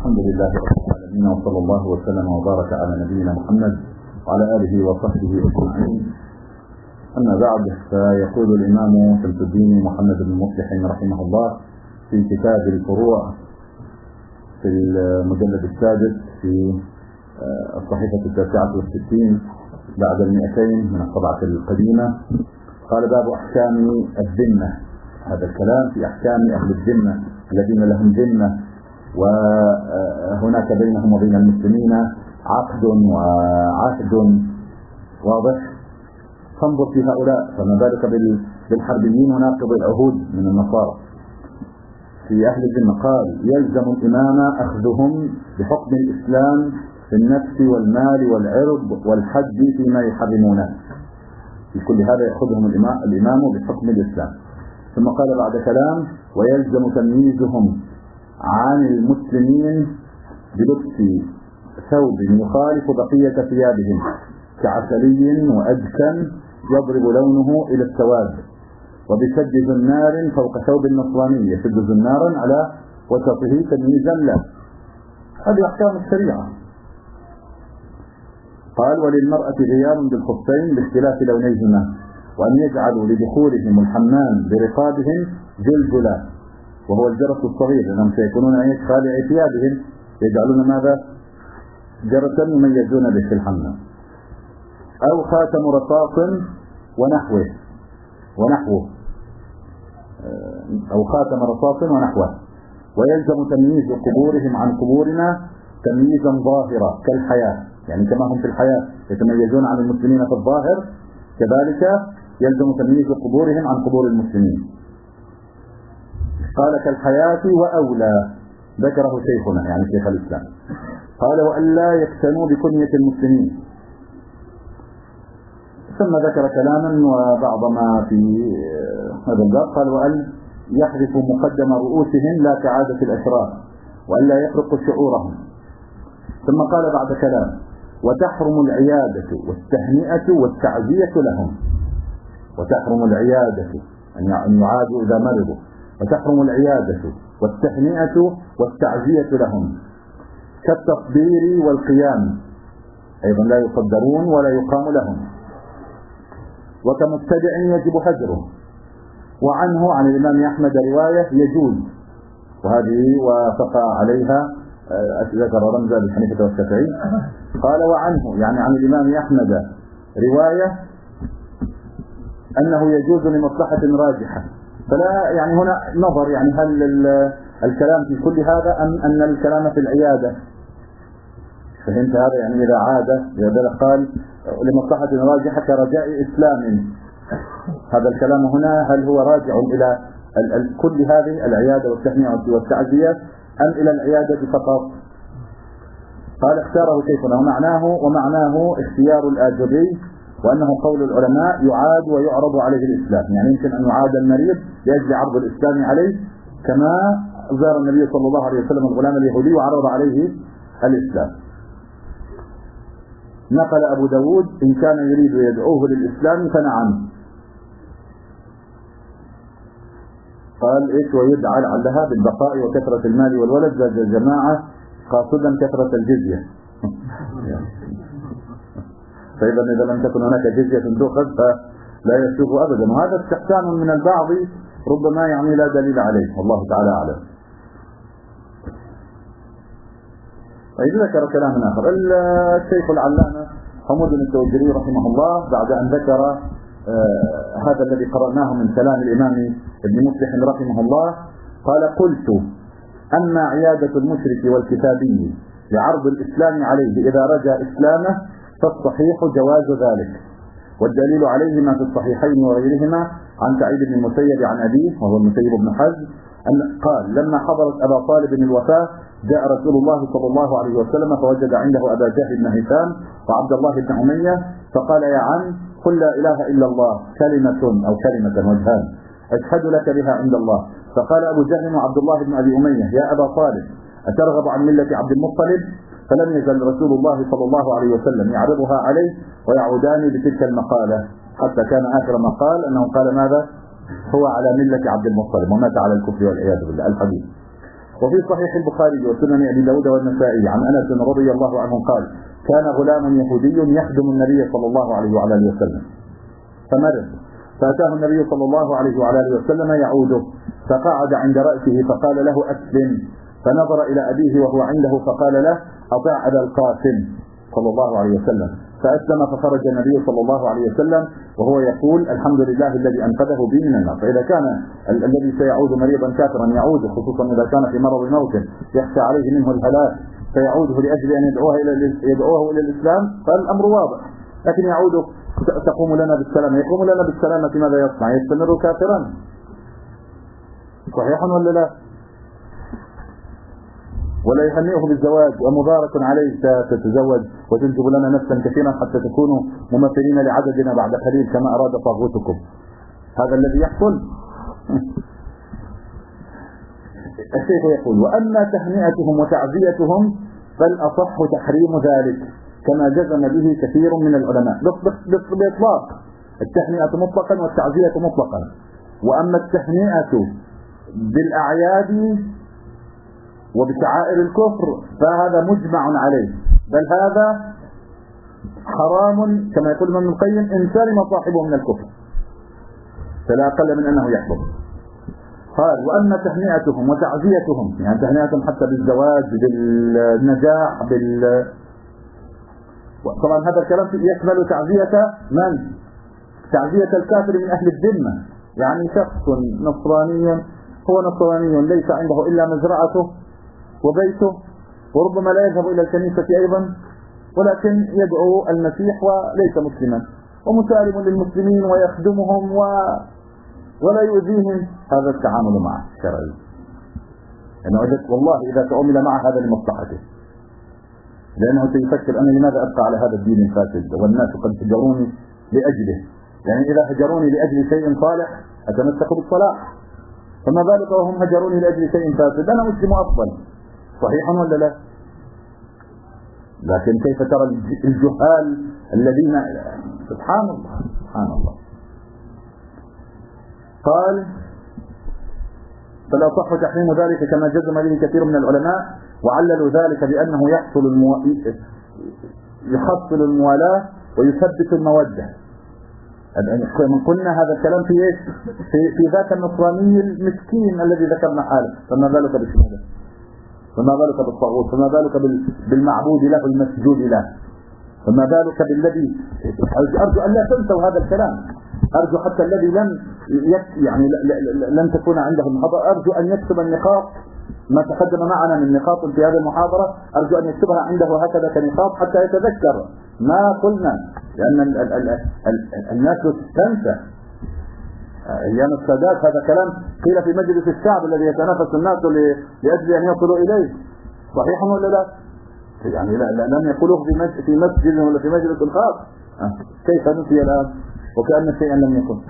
الحمد لله رب العالمين، وصلى الله وسلم وبارك على نبينا محمد وعلى آله وصحبه أجمعين. أما بعد، فيقول الإمام شمس الدين محمد بن مصلح رحمه الله في كتاب الفروع في المجلد السادس في الصحيفة 69 بعد 200 من الطبعة القديمة، قال: باب أحكام الذمة. هذا الكلام في أحكام أهل الذمة الذين لهم ذمة وهناك بينهم وبين المسلمين عقد وعهد واضح. فانظر في هؤلاء، فما بالك بالحربيين وناقض العهود من النصارى. في أهل الذمة قال: يلزم الإمام أخذهم بحكم الإسلام في النفس والمال والعرض والحد فيما يحرمونه. في كل هذا يأخذهم الإمام بحكم الإسلام. ثم قال بعد كلام: ويلزم تمييزهم عن المسلمين بلبس ثوب يخالف بقية ثيابهم كعسلي وأدكن يضرب لونه إلى السواد، وبسد زنار فوق ثوب النصراني يسد زنارا على وسطه تمييزا له. هذه أحكام الشريعة. قال: وللمرأة غيار بالخفين باختلاف لونيهما، وأن يجعلوا لدخولهم الحمام برقابهم جلجلا، وهو الجرس الصغير، لأنهم سيكونون خالع ثيابهم، يجعلون ماذا؟ جرسا يميزون به في الحمام. أو خاتم رصاص ونحوه أو خاتم رصاص ونحوه. ويلزم تمييز قبورهم عن قبورنا تمييزا ظاهرا كالحياة، يعني كما هم في الحياة يتميزون عن المسلمين في الظاهر، كذلك يلزم تمييز قبورهم عن قبور المسلمين. قال: كالحياة وأولى، ذكره شيخنا يعني شيخ الإسلام. قال: وألا يكتنوا بكنية المسلمين. ثم ذكر كلاما وبعض ما في هذا الباب. قال: وأن يحذفوا مقدم رؤوسهم لا كعادة الأشراف، وألا يفرقوا شعورهم. ثم قال بعد كلام: وتحرم العيادة والتهنئة والتعزية لهم. وتحرم العيادة أن يعادوا إذا مرضوا، وتحرم العيادة والتهنئة والتعزية لهم، كالتصدير والقيام، أيضا لا يصدرون ولا يقام لهم. وكمبتدع يجب هجره. وعنه عن الإمام أحمد رواية يجوز، وهذه وافق عليها ذكر رمز أبي حنيفة والشافعي. قال: وعنه يعني عن الإمام أحمد رواية أنه يجوز لمصلحة راجحة. فلا يعني هنا نظر، يعني هل الكلام في كل هذا أم أن الكلام في العيادة؟ فهمت هذا؟ يعني إذا عاد قال لمصلحة راجحة كرجاء إسلام، هذا الكلام هنا هل هو راجع إلى كل هذه العيادة والتهنئة والتعزية أم إلى العيادة فقط؟ قال: اختاره شيخنا ومعناه اختيار الآجري، وأنه قول العلماء يعاد ويعرض عليه الإسلام، يعني يمكن أن يعاد المريض لأجل عرض الإسلام عليه، كما زار النبي صلى الله عليه وسلم الغلام اليهودي وعرض عليه الإسلام. نقل أبو داود: إن كان يريد يدعوه للإسلام فنعم. قال: إيش ويدعى لعلها بالبقاء وكثرة المال والولد زاد الجماعة قاصدا كثرة الجزية. فإذا إذا لم تكن هناك جزية تؤخذ فلا يسوق أبدا. وهذا استحسان من البعض ربما يعني لا دليل عليه، والله تعالى أعلم. وإذا ذكر كلاما آخر الشيخ العلامة حمود التوجري رحمه الله بعد أن ذكر هذا الذي قرأناه من كلام الإمام ابن مصلح رحمه الله، قال: قلت: أما عيادة المشرك والكتابي لعرض الإسلام عليه إذا رجى إسلامه فالصحيح جواز ذلك، والدليل عليه ما في الصحيحين وغيرهما عن سعيد بن المسيب عن أبيه وهو المسيب بن حزم قال: لما حضرت أبا طالب الوفاة جاء رسول الله صلى الله عليه وسلم فوجد عنده أبا جهل بن هشام وعبد الله بن أمية، فقال: يا عم، قل لا إله إلا الله كلمة وجهان أشهد لك بها عند الله. فقال أبو جهل وعبد الله بن أبي أمية: يا أبا طالب، أترغب عن ملة عبد المطلب؟ فلم يزل رسول الله صلى الله عليه وسلم يعرضها عليه ويعودان بتلك المقالة، حتى كان آخر ما قال أنه قال: ماذا؟ هو على ملة عبد المطلب ومات على الكفر والعياذ بالله. الحديث. وفي صحيح البخاري وسنن أبي داود والنسائي عن أنس رضي الله عنه قال: كان غلام يهودي يخدم النبي صلى الله عليه وعلى آله وسلم فمرض، فأتاه النبي صلى الله عليه وعلى آله وسلم يعوده، فقعد عند رأسه فقال له: أسلم. فنظر إلى أبيه وهو عنده فقال له: أطع أبا القاسم صلى الله عليه وسلم. فأسلم، فخرج النبي صلى الله عليه وسلم وهو يقول: الحمد لله الذي أنقذه بي من النار. فإذا كان الذي سيعود مريضا كافرا يعود، خصوصا إذا كان في مرض موت يخشى عليه منه الهلاك، فيعوده لأجل أن يدعوه إلى الإسلام، فالأمر واضح. لكن يعود تقوم لنا بالسلامة، يقوم لنا بالسلامة ماذا يصنع؟ يستمر كافرا؟ صحيح ولا لا؟ ولا يهنئه بالزواج ومبارك عليه تتزوج وتنجب لنا نفسا كثيرا حتى تكونوا ممثلين لعددنا بعد قليل كما أراد طاغوتكم. هذا الذي يحصل. الشيخ يقول: وأما تهنئتهم وتعزيتهم فالأصح تحريم ذلك كما جزم به كثير من العلماء بإطلاق. التهنئة مطلقا والتعزية مطلقا. وأما التهنئة بالأعياد وبشعائر الكفر فهذا مجمع عليه، بل هذا حرام كما يقول ابن القيم إن سلم صاحبه من الكفر، فلا أقل من أنه يحضر. قال: وأما تهنئتهم وتعزيتهم، يعني تهنئتهم حتى بالزواج، بالنجاح، طبعا هذا الكلام يشمل تعزية من؟ تعزية الكافر من أهل الذمة، يعني شخص نصراني، هو نصراني ليس عنده إلا مزرعته وبيته، وربما لا يذهب إلى الكنيسة أيضا، ولكن يدعو المسيح وليس مسلما، ومسالم للمسلمين ويخدمهم ولا يؤذيهم. هذا التعامل معه شرعي، أنا وجدت والله إذا تعامل مع هذا لمصلحته، لأنه سيفكر أنا لماذا أبقى على هذا الدين الفاسد والناس قد هجروني لأجله. يعني إذا هجروني لأجل شيء صالح أتمسك بالصلاح، فما بالك وهم هجروني لأجل شيء فاسد؟ أنا مسلم أفضل. صحيح ولا لا؟ لكن كيف ترى الجهال الذين سبحان الله سبحان الله. قال: فلا صح تحريم ذلك كما جزم به كثير من العلماء، وعللوا ذلك بأنه يحصل الموالاة ويثبت المودة. قلنا هذا الكلام في ايش؟ في ذاك النصراني المسكين الذي ذكرنا حاله، فما بالك بالشهادة، فما بالك بالطاغوت، فما بالك بالمعبود له المسجود له، فما بالك بالذي. أرجو أن لا تنسوا هذا الكلام، أرجو حتى الذي يعني لم تكون عنده المحاضرة أرجو أن يكتب النقاط ما تقدم معنا من نقاط في هذه المحاضرة، أرجو أن يكتبها عنده هكذا كنقاط حتى يتذكر ما قلنا، لأن الناس تنسى. أيام السادات هذا كلام قيل في مجلس الشعب الذي يتنافس الناس لأجل أن يصلوا إليه. صحيح ولا لا؟ يعني لم يقولوه في مسجد ولا في مجلس خاص. كيف نسي الآن وكأن شيئا لم يكن؟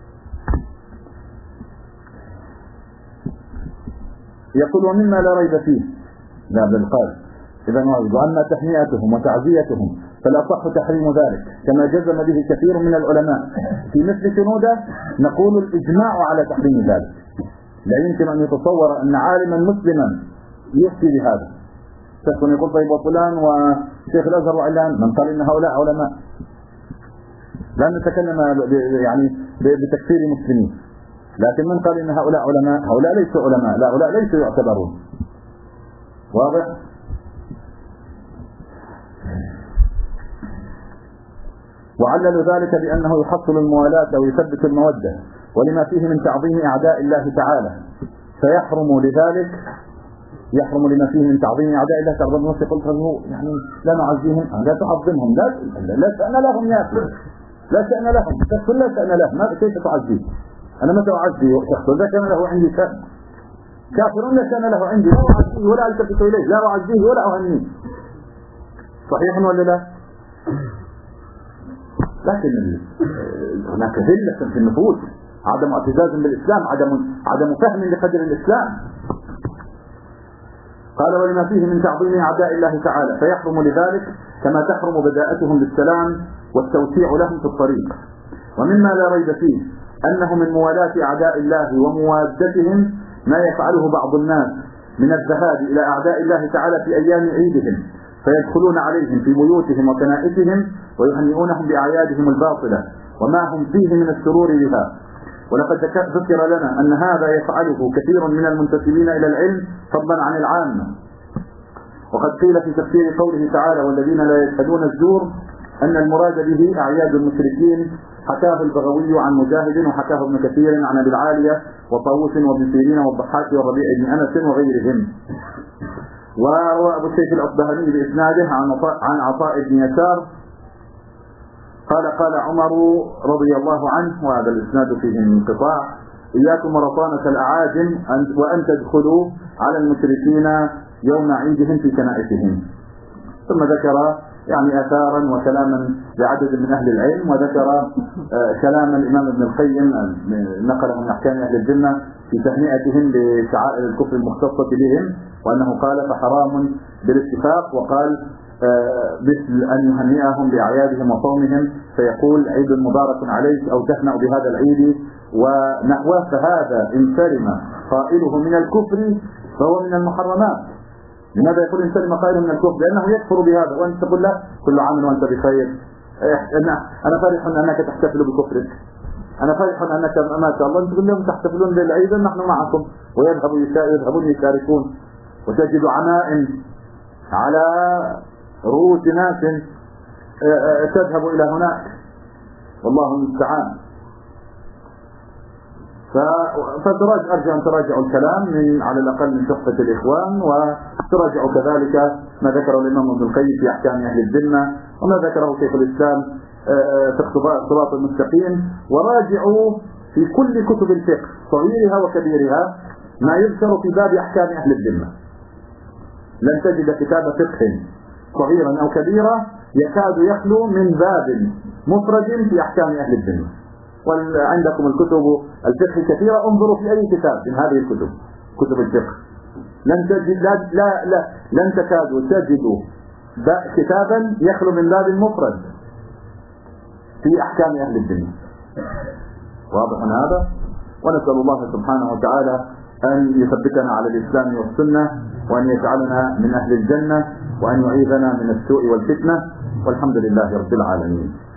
يقول: ومما لا ريب فيه، لا بل قال إذا وأما تهنئتهم وتعزيتهم فلا صح تحريم ذلك كما جزم به كثير من العلماء. في مثل شنودة نقول الإجماع على تحريم ذلك، لا يمكن أن يتصور أن عالما مسلما يفتي بهذا. شخص يقول: طيب وفلان وشيخ الأزهر وعلان، من قال إن هؤلاء علماء؟ لا نتكلم يعني بتكفير مسلمين، لكن من قال إن هؤلاء علماء؟ هؤلاء ليسوا علماء، لا هؤلاء ليسوا يعتبرون. واضح؟ وعللوا ذلك بأنه يحصل الموالاة ويثبت المودة، ولما فيه من تعظيم أعداء الله تعالى، فيحرم لذلك يحرم لما فيه من تعظيم أعداء الله تعالى. النص يقول يعني لا نعزيهم، لا تعظمهم، لا شأن لهم يا أخي، لا شأن لهم، تقول لا شأن له، كيف تعزيه؟ أنا متى أعزي شخص لا شأن له عندي شأن؟ كافر لا شأن له عندي، لا أعزيه ولا ألتفت إليه، لا أعزيه ولا أهنيه. صحيح ولا لا؟ لكن هناك ذلة في النفوس، عدم اعتزاز بالإسلام، عدم فهم لقدر الإسلام. قال: ولما فيه من تعظيم أعداء الله تعالى فيحرم لذلك كما تحرم بداءتهم بالسلام والتوسيع لهم في الطريق. ومما لا ريب فيه أنه من موالاة أعداء الله وموادتهم ما يفعله بعض الناس من الذهاب إلى أعداء الله تعالى في أيام عيدهم، فيدخلون عليهم في بيوتهم وكنائسهم ويهنئونهم بأعيادهم الباطلة وما هم فيه من السرور بها. ولقد ذكر لنا أن هذا يفعله كثير من المنتسبين إلى العلم فضلا عن العامة. وقد قيل في تفسير قوله تعالى والذين لا يشهدون الزور أن المراد به أعياد المشركين، حكاه البغوي عن مجاهد وحكاه ابن كثير عن أبي العالية وطاووس وابن سيرين والضحاك والربيع بن أنس وغيرهم. وروى أبو السيف الأصبهاني بإسناده عن عطاء بن يسار قال عمر رضي الله عنه، وهذا الإسناد فيه انقطاع: إياكم ورطانة الأعاجم وأن تدخلوا على المشركين يوم عيدهم في كنائسهم. ثم ذكر يعني آثارا وكلاما لعدد من أهل العلم، وذكر كلام الإمام ابن القيم نقله من أحكام أهل الجنة في تهنئتهم بشعائر الكفر المختصة بهم، وأنه قال فحرام بالاتفاق، وقال مثل أن يهنئهم بأعيادهم وصومهم فيقول عيد مبارك عليك أو تهنأ بهذا العيد ونحوه، فهذا إن سلم قائله من الكفر فهو من المحرمات. لماذا يقول إن سلم قائله من الكفر؟ لأنه يكفر بهذا، وأنت تقول له كل عام وأنت بخير، أنا فرح أنك تحتفل بكفرك، أنا فرح أنك ما شاء الله، أنت تقول لهم تحتفلون بالعيد نحن معكم، ويذهبون يشاركون، وتجد عمائم على رؤوس ناس تذهب إلى هناك، والله المستعان. أرجو أن تراجعوا الكلام على الأقل من شقة الإخوان، وتراجعوا كذلك ما ذكره الإمام ابن القيم في أحكام أهل الذمة، وما ذكره شيخ الإسلام في الصراط المستقيم، وراجعوا في كل كتب الفقه صغيرها وكبيرها ما يذكر في باب أحكام أهل الذمة. لن تجد كتاب فقه صغيرا أو كبيرا يكاد يخلو من باب مفرد في أحكام أهل الذمة. وعندكم الكتب الفقه كثيرة، انظروا في أي كتاب من هذه الكتب، كتب الفقه، لن تكادوا تجدوا كتابا يخلو من باب مفرد في أحكام أهل الذمة. واضح هذا؟ ونسأل الله سبحانه وتعالى أن يثبتنا على الإسلام والسنة، وأن يجعلنا من أهل الجنة، وأن يعيذنا من السوء والفتنة، والحمد لله رب العالمين.